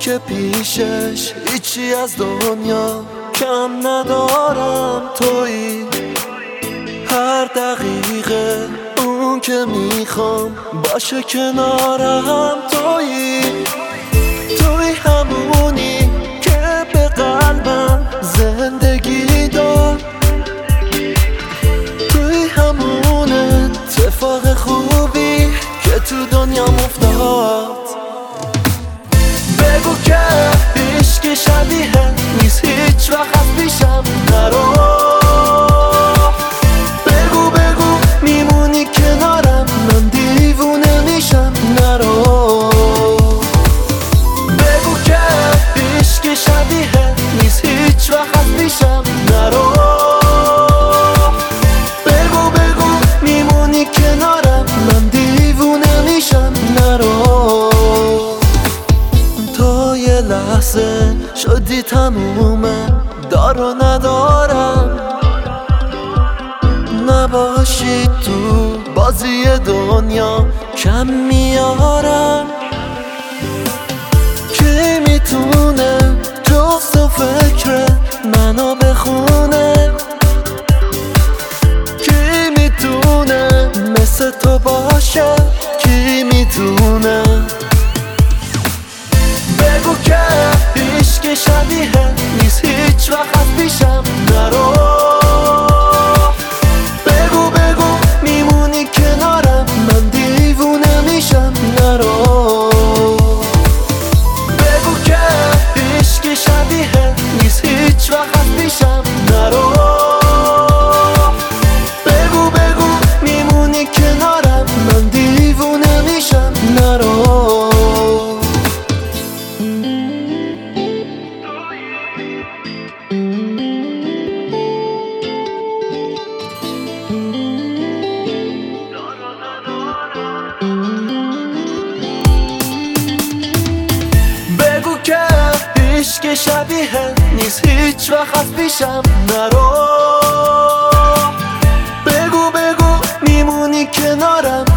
که پیشش هیچی از دنیا کم ندارم. تویی هر دقیقه اون که میخوام باشه کنارم. تویی همونی که به قلبم زندگی داد. توی همون اتفاق خوبی که تو دنیام افتاد. بگو که عشق شبیه نیست هیچ وقت از پیشم نرو. بگو میمونی کنارم من دیوونه میشم نرو. بگو که عشق شبیه نیست هیچ وقت از پیشم نرو. بگو میمونی کنارم من دیوونه میشم نرو. تا یه لحظه شدی تمومه دار و ندارم. نباشی تو بازی دنیا کم میارم. کی میتونه جز تو فکر منو بخونه؟ کی میتونه مثل تو باشه؟ کی میتونه؟ بگو که عشق شبیه نیست هیچ وقت از پیشم نرو. بگو میمونی کنارم من دیوونه میشم نرو. بگو که عشق شبیه نیست هیچ وقت از پیشم نرو. بگو میمونی کنارم من دیوونه میشم نرو. بگو که عشق شبیه نیست هیچ وقت از پیشم نرو. بگو میمونی کنارم